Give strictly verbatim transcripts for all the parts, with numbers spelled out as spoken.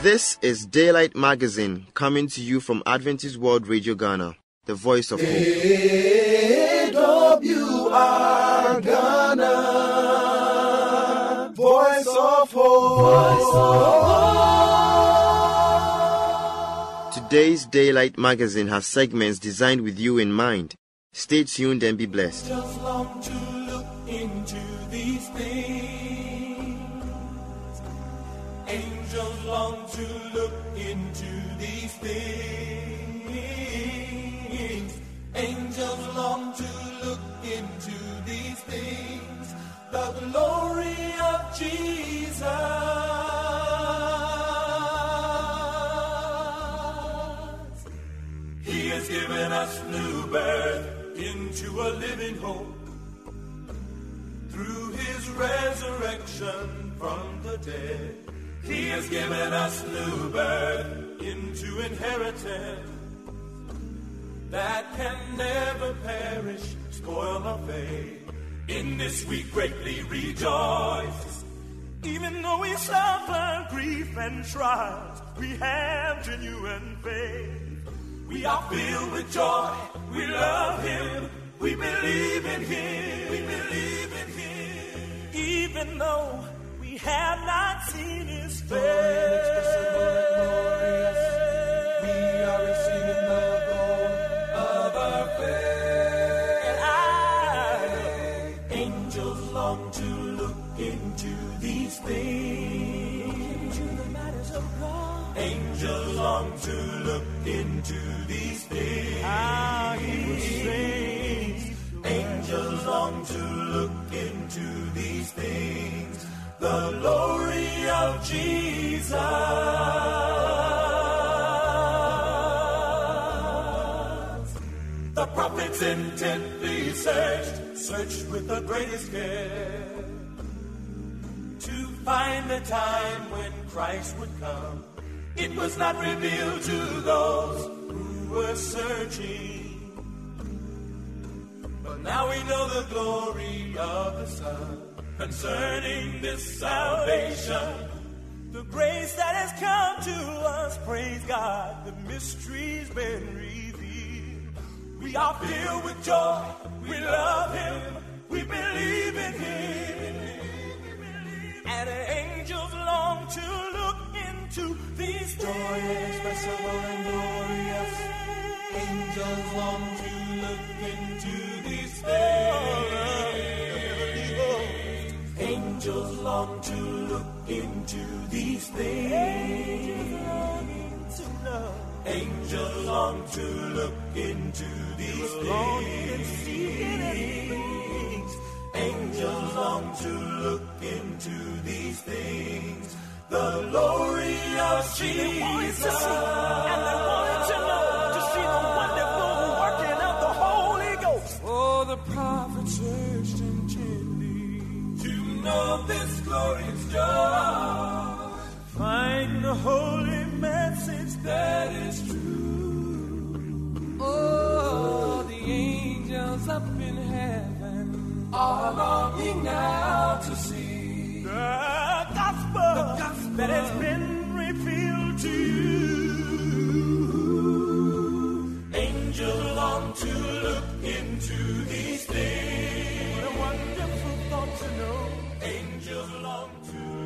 This is Daylight Magazine, coming to you from Adventist World Radio Ghana, the voice of hope. A W R Ghana, voice of hope. Voice of hope. Today's Daylight Magazine has segments designed with you in mind. Stay tuned and be blessed. Just long to look into these things. Angels long to look into these things. Angels long to look into these things. The glory of Jesus. He has given us new birth into a living hope through his resurrection from the dead. He has given us new birth into inheritance that can never perish, spoil or fade. In this we greatly rejoice. Even though we suffer grief and trials, we have genuine faith. We are filled with joy, we love him, we believe in him, we believe in him. Even though we have not seen his face, we are receiving the gold of our faith. And I, angels long to look into these things. Into the matters of God. Angels long to look into these things. Ah, he will sing. Angels long to look into these things. The glory of Jesus. The prophets intently searched, searched with the greatest care, to find the time when Christ would come. It was not revealed to those who were searching, but now we know the glory of the Son. Concerning this salvation, the grace that has come to us, praise God, the mystery's been revealed. We are filled with joy, we love him, we believe in him. And angels long to look into these things. Joy inexpressible and glorious. Angels long to look into these things. Angels long to look into these things. Angels long to look into these things. Angels long to look into these things. The glory of Jesus. And they wanted to know, to see the wonderful working of the Holy Ghost. Oh, the prophet searched intently to know this glorious joy. Find the holy message that is true. Oh, the angels up in heaven are longing now to see the gospel, the gospel that has been revealed to you. Angels long to look into these things. What a wonderful thought to know. Angels long to.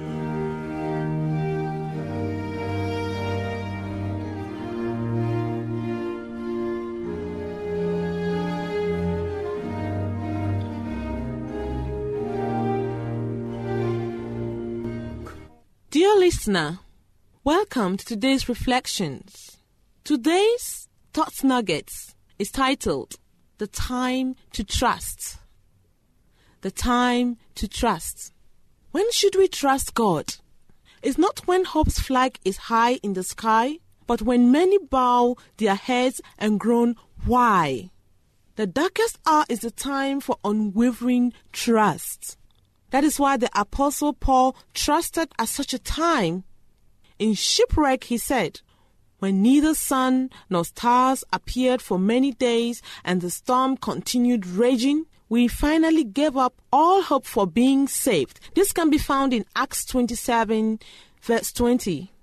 Dear listener, welcome to today's reflections. Today's Thoughts Nuggets is titled, The Time to Trust. The time to trust. When should we trust God? It's not when hope's flag is high in the sky, but when many bow their heads and groan, why? The darkest hour is the time for unwavering trust. That is why the Apostle Paul trusted at such a time. In shipwreck, he said, when neither sun nor stars appeared for many days and the storm continued raging, we finally gave up all hope for being saved. This can be found in Acts twenty-seven, verse twenty.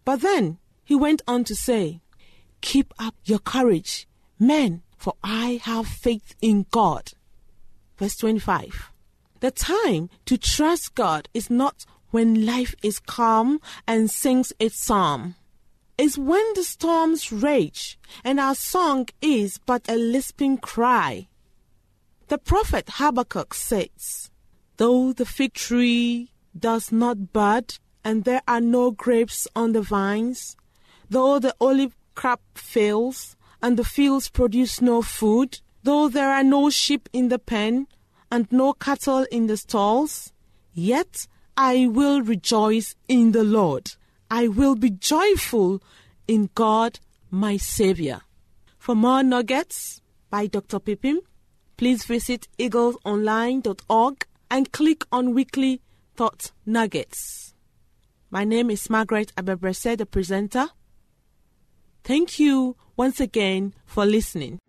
But then he went on to say, keep up your courage, men, for I have faith in God. Verse twenty-five. The time to trust God is not when life is calm and sings its psalm. It's when the storms rage and our song is but a lisping cry. The prophet Habakkuk says, though the fig tree does not bud and there are no grapes on the vines, though the olive crop fails and the fields produce no food, though there are no sheep in the pen and no cattle in the stalls, yet I will rejoice in the Lord. I will be joyful in God, my Savior. For more nuggets by Doctor Pipim, please visit eagles online dot org and click on Weekly Thought Nuggets. My name is Margaret Abebrese, the presenter. Thank you once again for listening.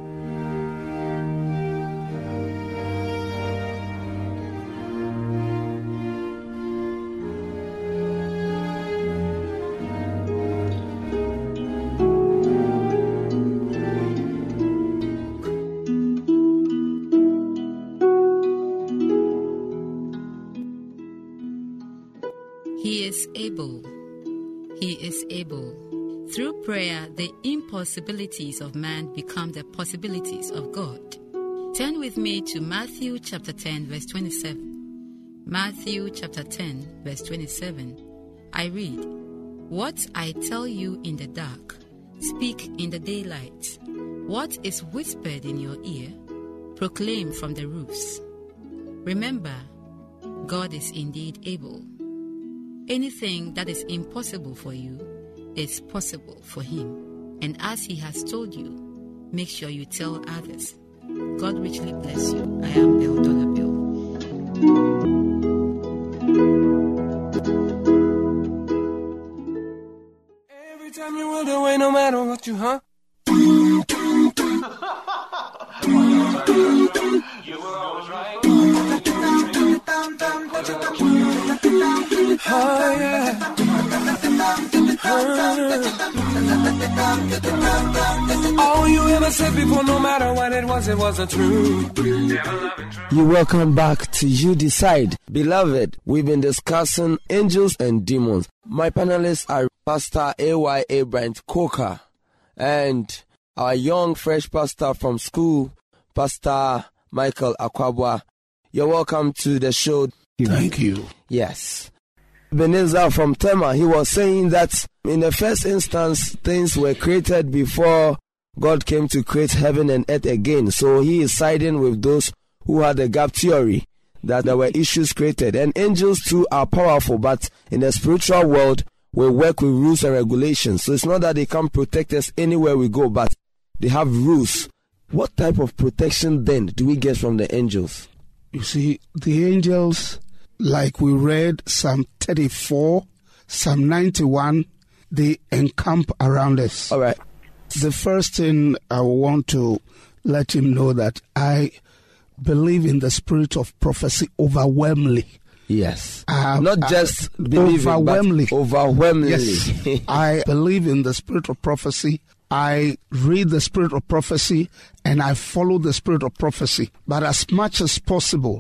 He is able. He is able. Through prayer, the impossibilities of man become the possibilities of God. Turn with me to Matthew chapter ten, verse twenty-seven. Matthew chapter ten, verse twenty-seven. I read, what I tell you in the dark, speak in the daylight. What is whispered in your ear, proclaim from the roofs. Remember, God is indeed able. Anything that is impossible for you is possible for him. And as he has told you, make sure you tell others. God richly bless you. I am Bill Dollar Bill. Every time you run away, no matter what you, huh? You were always right. Oh, yeah. All you ever said before, no matter what it was, it wasn't true. You welcome back to You Decide. Beloved, we've been discussing angels and demons. My panelists are Pastor A Y A Bryant Coker and our young fresh pastor from school, Pastor Michael Akwabwa. You're welcome to the show. Thank you. Yes. Ebenezer from Tema, he was saying that in the first instance, things were created before God came to create heaven and earth again. So he is siding with those who had the gap theory, that there were issues created. And angels too are powerful, but in the spiritual world, we work with rules and regulations. So it's not that they can protect us anywhere we go, but they have rules. What type of protection then do we get from the angels? You see, the angels, like we read Psalm thirty-four, Psalm ninety-one, they encamp around us. All right. The first thing I want to let him know that I believe in the spirit of prophecy overwhelmingly. Yes. Uh, Not just uh, believing, overwhelmingly. but overwhelmingly. Yes. I believe in the spirit of prophecy. I read the spirit of prophecy and I follow the spirit of prophecy. But as much as possible,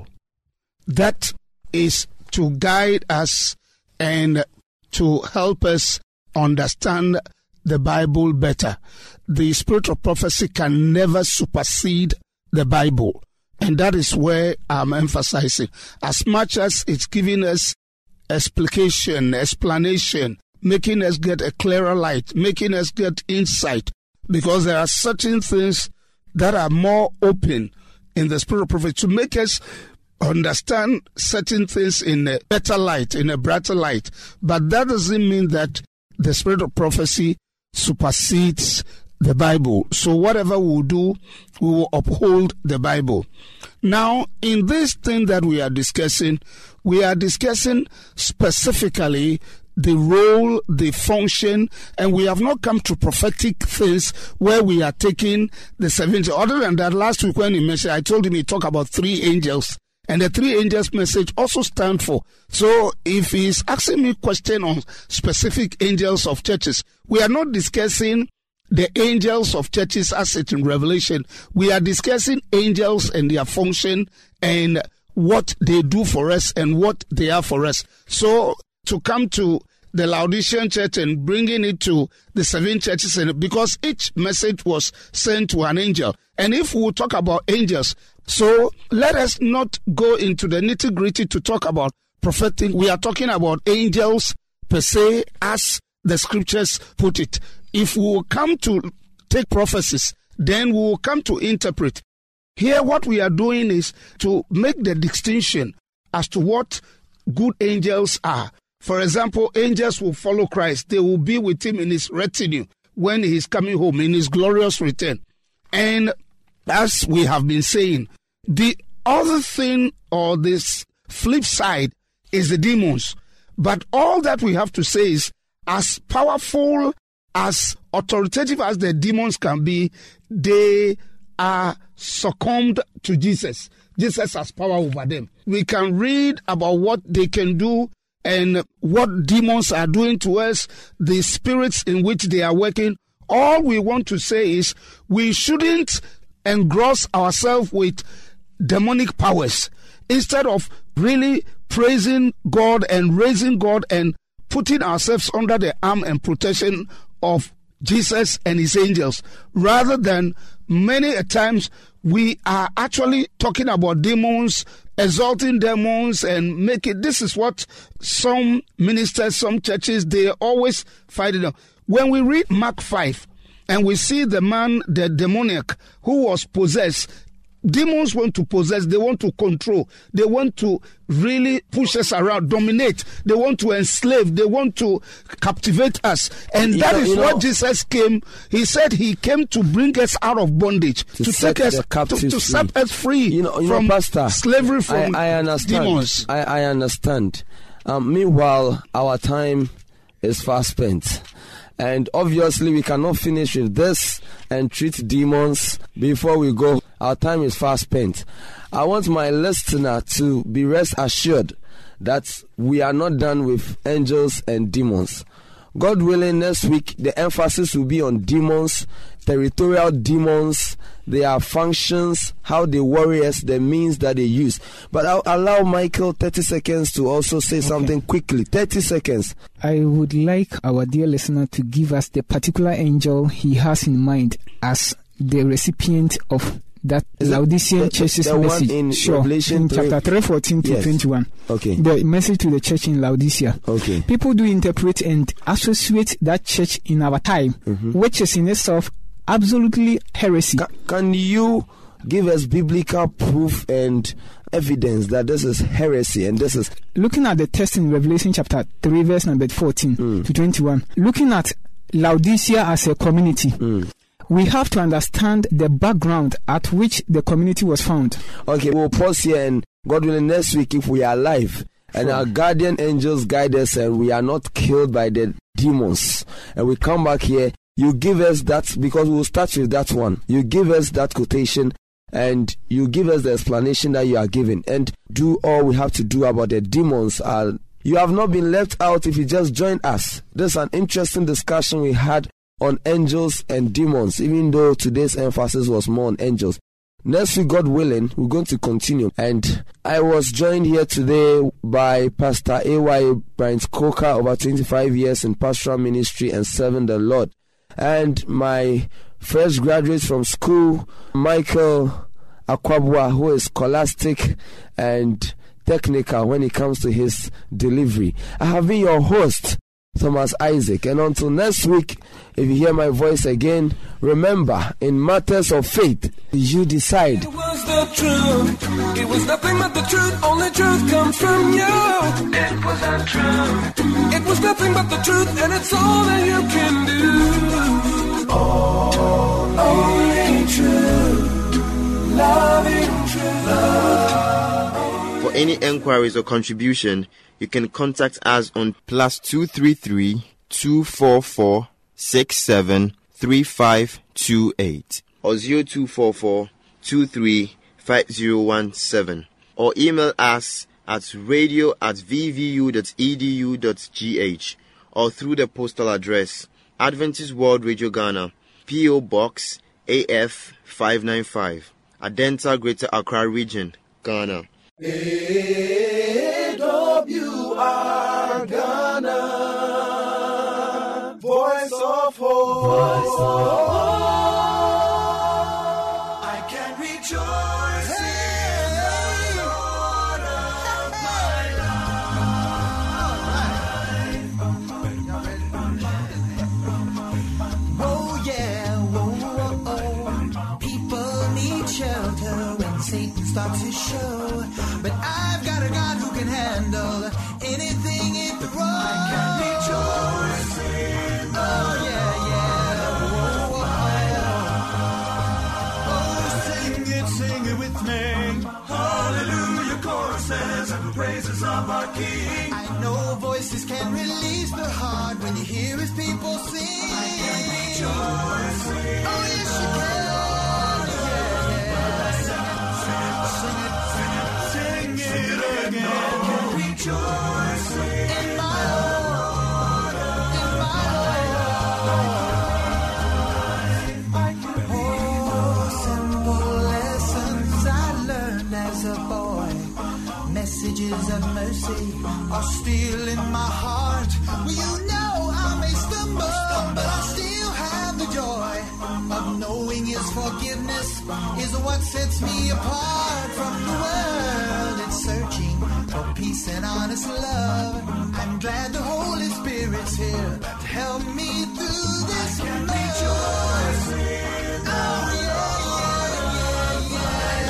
that is to guide us and to help us understand the Bible better. The spirit of prophecy can never supersede the Bible. And that is where I'm emphasizing. As much as it's giving us explication, explanation, making us get a clearer light, making us get insight, because there are certain things that are more open in the spirit of prophecy to make us understand certain things in a better light, in a brighter light. But that doesn't mean that the spirit of prophecy supersedes the Bible. So whatever we'll do, we will uphold the Bible. Now, in this thing that we are discussing, we are discussing specifically the role, the function, and we have not come to prophetic things where we are taking the seventy. Other than that, last week when he mentioned, I told him he talked about three angels, and the three angels message also stand for. So if he's asking me question on specific angels of churches, we are not discussing the angels of churches as it in Revelation. We are discussing angels and their function and what they do for us and what they are for us. So to come to the Laodicean church and bringing it to the seven churches, and because each message was sent to an angel. And if we talk about angels, so let us not go into the nitty gritty to talk about prophetic. We are talking about angels per se, as the scriptures put it. If we will come to take prophecies, then we will come to interpret. Here what we are doing is to make the distinction as to what good angels are. For example, angels will follow Christ. They will be with him in his retinue when he is coming home, in his glorious return. And as we have been saying, the other thing, or this flip side, is the demons. But all that we have to say is, as powerful, as authoritative as the demons can be, they are succumbed to Jesus. Jesus has power over them. We can read about what they can do and what demons are doing to us, the spirits in which they are working. All we want to say is we shouldn't engross ourselves with demonic powers. Instead of really praising God and raising God and putting ourselves under the arm and protection of Jesus and his angels, rather than many a times we are actually talking about demons, exalting demons, and make it. This is what some ministers, some churches, they always fight it. When we read Mark five and we see the man, the demoniac, who was possessed, demons want to possess, they want to control, they want to really push us around, dominate, they want to enslave, they want to captivate us. And you that know, is you know, what Jesus came. He said he came to bring us out of bondage, to, to set take us, the to, captives to free. set us free you know, you from know, Pastor, slavery, from I, I understand. demons. I, I understand. Um, meanwhile, our time is fast spent. And obviously, we cannot finish with this and treat demons before we go. Our time is fast spent. I want my listener to be rest assured that we are not done with angels and demons. God willing, next week, the emphasis will be on demons, territorial demons, their functions, how they worry us, the means that they use. But I'll allow Michael thirty seconds to also say okay. something quickly. thirty seconds. I would like our dear listener to give us the particular angel he has in mind as the recipient of that Is Laodicean the, church's the message. One in sure. Revelation in chapter three, fourteen to yes. twenty-one. Okay. The message to the church in Laodicea. Okay. People do interpret and associate that church in our time, mm-hmm. which is in itself absolutely heresy. Can, can you give us biblical proof and evidence that this is heresy and this is... Looking at the text in Revelation chapter three, verse number fourteen mm. to twenty-one, looking at Laodicea as a community, mm. we have to understand the background at which the community was found. Okay, we'll pause here, and God willing, next week, if we are alive and our guardian angels guide us and we are not killed by the demons, and we come back here, you give us that, because we'll start with that one. You give us that quotation and you give us the explanation that you are giving, and do all we have to do about the demons. Uh, you have not been left out if you just join us. This is an interesting discussion we had on angels and demons, even though today's emphasis was more on angels. Next week, God willing, we're going to continue. And I was joined here today by Pastor A Y Bryant Coker, over twenty-five years in pastoral ministry and serving the Lord. And my fresh graduate from school, Michael Akwabwa, who is scholastic and technical when it comes to his delivery. I have been your host, Thomas Isaac, and until next week, if you hear my voice again, remember, in matters of faith, you decide. It was the truth. It was nothing but the truth. Only truth comes from you. It was the truth. It was nothing but the truth, and it's all that you can do. Oh, only truth. Loving truth. Love. For any enquiries or contribution, you can contact us on plus two three three two four four six seven three five two eight or zero two four four two three five zero one seven. or email us at radio at v v u dot e d u dot g h or through the postal address Adventist World Radio Ghana, P O Box A F five ninety-five, Adenta, Greater Accra Region, Ghana. A W R Ghana, Voice of Hope. Voice of Hope. I can rejoice in the Lord of my life. Oh yeah, whoa, whoa, oh. People need shelter when Satan starts his show. But I've got a God who can handle anything it throws. I can rejoice in the Oh yeah, yeah. Whoa, whoa, whoa. Oh, sing it, sing it with me. Hallelujah choruses and praises of our King. I know voices can release the heart when you hear his people sing. I can rejoice in Oh yes you can. Rejoice in my Lord, in my life. Oh, simple lessons I learned as a boy. Messages of mercy are still in my heart. Well, you know I may stumble, but I still have the joy of knowing his forgiveness is what sets me apart from the world. It's searching for peace and honest love. I'm glad the Holy Spirit's here to help me through this. I can rejoice in the Oh yeah, yeah,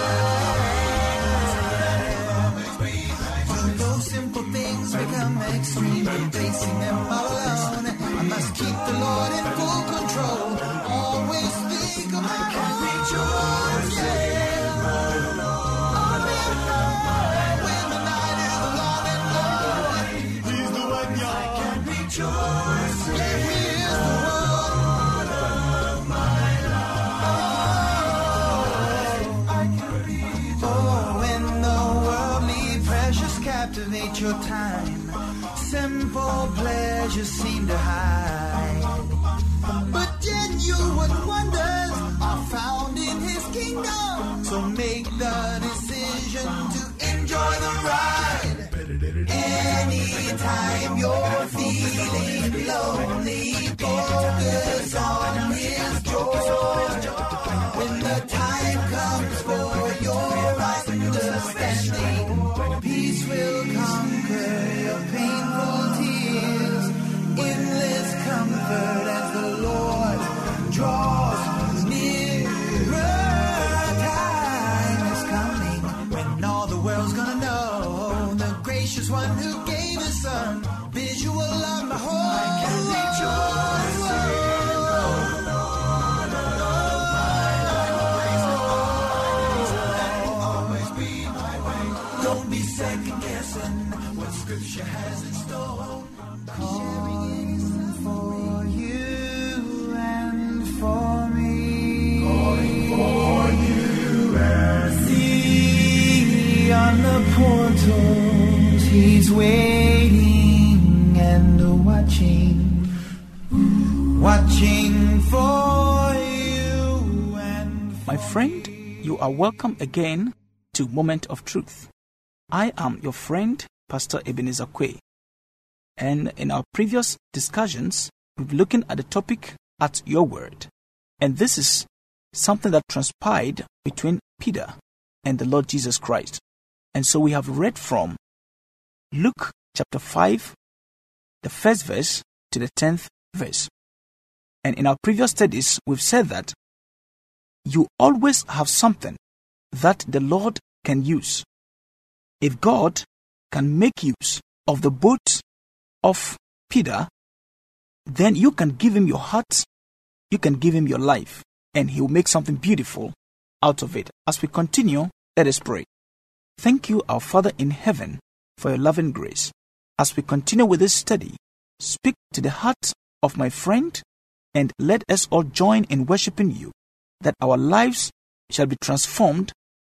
yeah, yeah. When those simple things become extreme, facing them all alone, I must keep the Lord in full control. Always think of my I can rejoice yeah. Rejoice, yeah, he is the Lord of my life. I can rejoice. Oh, when the worldly pleasures captivate your time, simple pleasures seem to hide. But genuine wonders are found in his kingdom. So make the decision to enjoy the ride. Anytime you're feeling lonely, focus on his joy. When the time comes for your understanding, peace will conquer your painful tears. Endless comfort as the Lord draws nearer. Time is coming when all the world's gonna know the gracious one who gave his son. Visual of my whole I can rejoice in the Lord of my life. Always be my way. Don't be second guessing what Scripture has in store. Calling for you and for me. Calling for you and see on the portals. He's waiting and watching, watching for you and for My friend, you are welcome again to Moment of Truth. I am your friend, Pastor Ebenezer Quay. And in our previous discussions, we've been looking at the topic at your word. And this is something that transpired between Peter and the Lord Jesus Christ. And so we have read from Luke chapter five, the first verse to the tenth verse. And in our previous studies, we've said that you always have something that the Lord can use. If God can make use of the boat of Peter, then you can give him your heart, you can give him your life, and he will make something beautiful out of it. As we continue, let us pray. Thank you, our Father in heaven, for your loving grace. As we continue with this study, speak to the heart of my friend, and let us all join in worshiping you, that our lives shall be transformed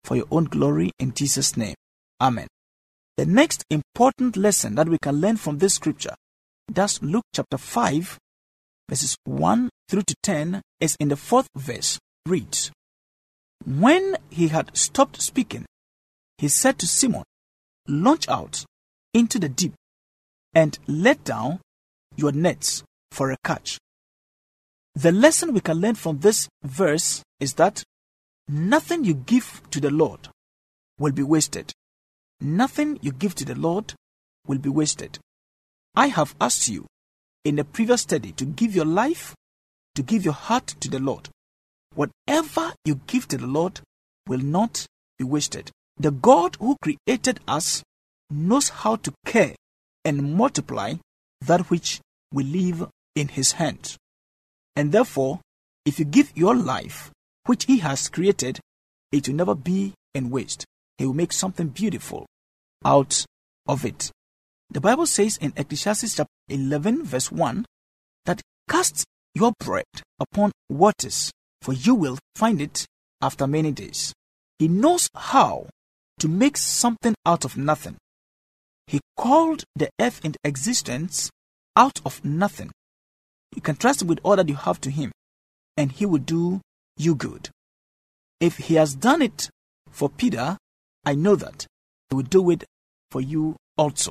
for your own glory in Jesus' name. Amen. The next important lesson that we can learn from this scripture, that's Luke chapter five, verses one through to ten, is in the fourth verse. Reads, "When he had stopped speaking, he said to Simon, 'Launch out into the deep and let down your nets for a catch.'" The lesson we can learn from this verse is that nothing you give to the Lord will be wasted. Nothing you give to the Lord will be wasted. I have asked you in the previous study to give your life, to give your heart to the Lord. Whatever you give to the Lord will not be wasted. The God who created us knows how to care and multiply that which we leave in His hands. And therefore, if you give your life, which He has created, it will never be in waste. He will make something beautiful out of it. The Bible says in Ecclesiastes chapter eleven, verse one, that cast your bread upon waters, for you will find it after many days. He knows how to make something out of nothing. He called the earth into existence out of nothing. You can trust with all that you have to Him, and He will do you good. If He has done it for Peter, I know that He will do it for you also.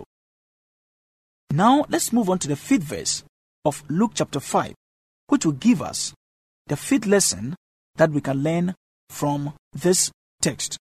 Now let's move on to the fifth verse of Luke chapter five, which will give us the fifth lesson that we can learn from this text.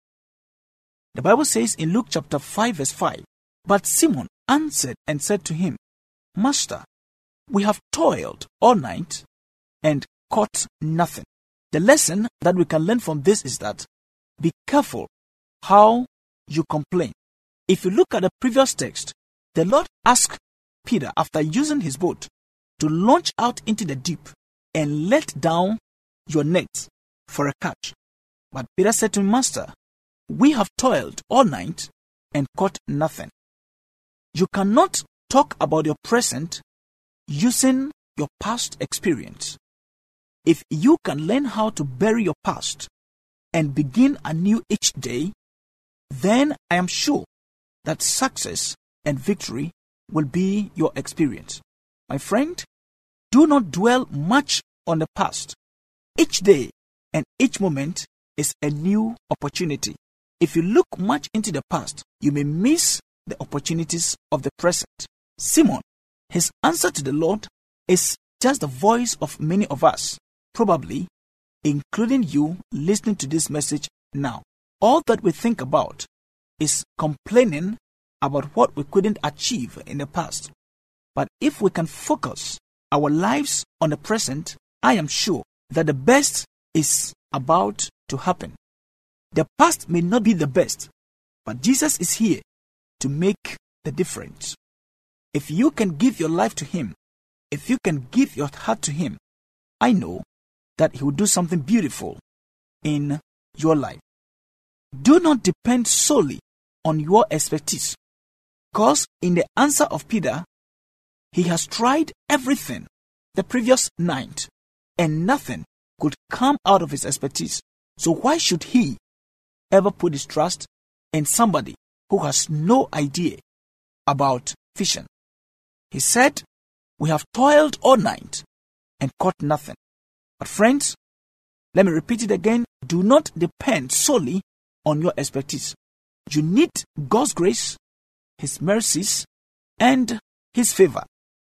The Bible says in Luke chapter five, verse five, "But Simon answered and said to Him, 'Master, we have toiled all night and caught nothing.'" The lesson that we can learn from this is that be careful how you complain. If you look at the previous text, the Lord asked Peter, after using his boat, to launch out into the deep and let down your net for a catch. But Peter said to him, "Master, we have toiled all night and caught nothing." You cannot talk about your present using your past experience. If you can learn how to bury your past and begin anew each day, then I am sure that success and victory will be your experience. My friend, do not dwell much on the past. Each day and each moment is a new opportunity. If you look much into the past, you may miss the opportunities of the present. Simon, his answer to the Lord is just the voice of many of us, probably including you listening to this message now. All that we think about is complaining about what we couldn't achieve in the past. But if we can focus our lives on the present, I am sure that the best is about to happen. The past may not be the best, but Jesus is here to make the difference. If you can give your life to Him, if you can give your heart to Him, I know that He will do something beautiful in your life. Do not depend solely on your expertise, because in the answer of Peter, he has tried everything the previous night, and nothing could come out of his expertise. So why should he ever put his trust in somebody who has no idea about fishing? He said, "We have toiled all night and caught nothing." But friends, let me repeat it again. Do not depend solely on your expertise. You need God's grace, His mercies, and His favor.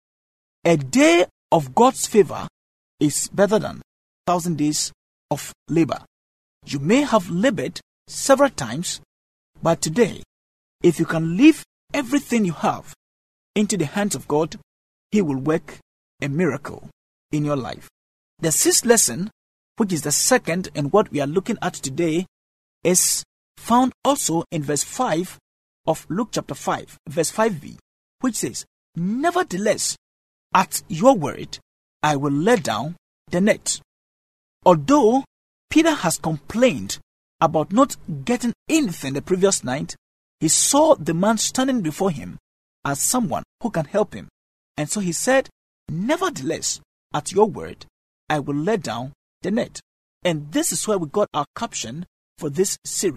A day of God's favor is better than a thousand days of labor. You may have labored several times, but today, if you can leave everything you have into the hands of God, He will work a miracle in your life. The sixth lesson, which is the second and what we are looking at today, is found also in verse five of Luke chapter five, verse five b, which says, "Nevertheless, at your word, I will let down the net." Although Peter has complained about not getting anything the previous night, he saw the man standing before him as someone who can help him. And so he said, "Nevertheless, at your word, I will let down the net." And this is where we got our caption for this series.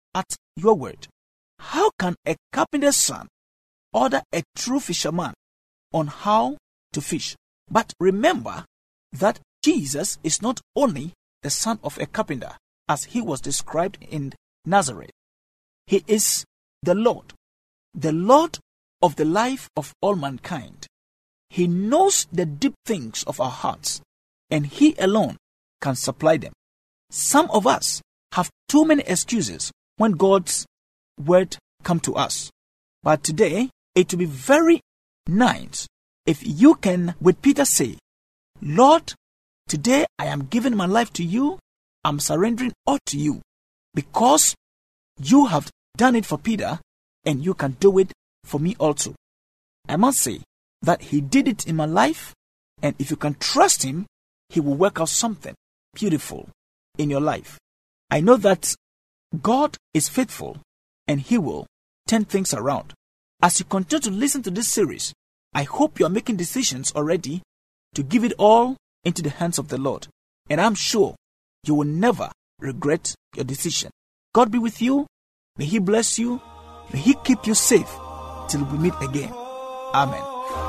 at your word. How can a carpenter's son order a true fisherman on how to fish? But remember that Jesus is not only the son of a carpenter, as he was described in Nazareth. He is the Lord, the Lord of the life of all mankind. He knows the deep things of our hearts, and he alone can supply them. Some of us have too many excuses when God's word comes to us. But today, it will be very nice if you can, with Peter, say, Lord, today I am giving my life to you. I'm surrendering all to you, because you have done it for Peter, and you can do it for me also. I must say that he did it in my life, and if you can trust him, he will work out something beautiful in your life. I know that God is faithful, and he will turn things around. As you continue to listen to this series, I hope you are making decisions already to give it all into the hands of the Lord, and I'm sure you will never regret your decision. God be with you. May he bless you. May he keep you safe till we meet again. Amen.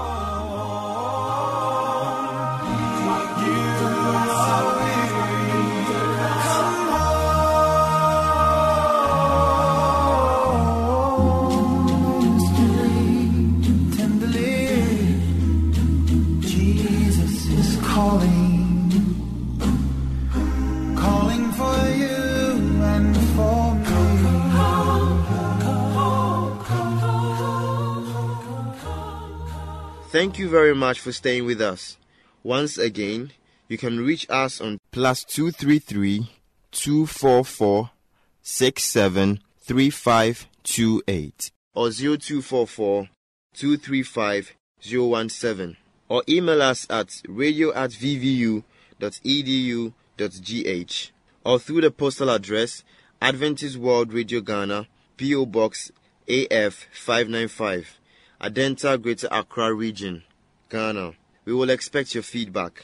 Thank you very much for staying with us. Once again, you can reach us on plus two three three, two four four, six seven three five two eight or zero two four four, two three five, zero one seven, or email us at radio at v v u dot e d u dot g h, or through the postal address Adventist World Radio Ghana, P O Box A F five ninety-five, Adenta, Greater Accra Region, Ghana. We will expect your feedback.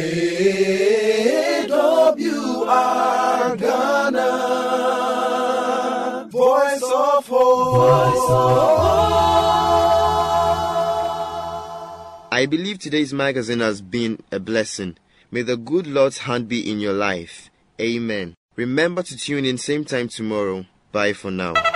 A W R Ghana, Voice of Hope. Voice of Hope. I believe today's magazine has been a blessing. May the good Lord's hand be in your life. Amen. Remember to tune in same time tomorrow. Bye for now.